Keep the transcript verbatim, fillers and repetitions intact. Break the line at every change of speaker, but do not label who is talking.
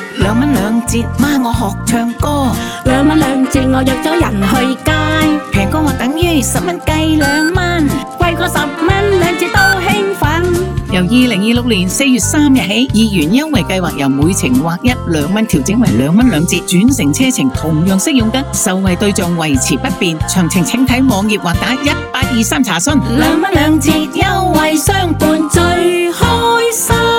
兩蚊兩折，媽我學唱歌。
兩蚊兩折，我約咗人去街。
平過我等於十蚊計兩蚊，
貴過十蚊兩折都興奮。
由二零二六年四月三日起，二元優惠計劃由每程劃一兩蚊調整為兩蚊兩折，轉乘車程同樣適用㗎，受惠對象維持不變。詳情請睇網頁或打一八二三查詢。
兩蚊兩折優惠相伴最開心。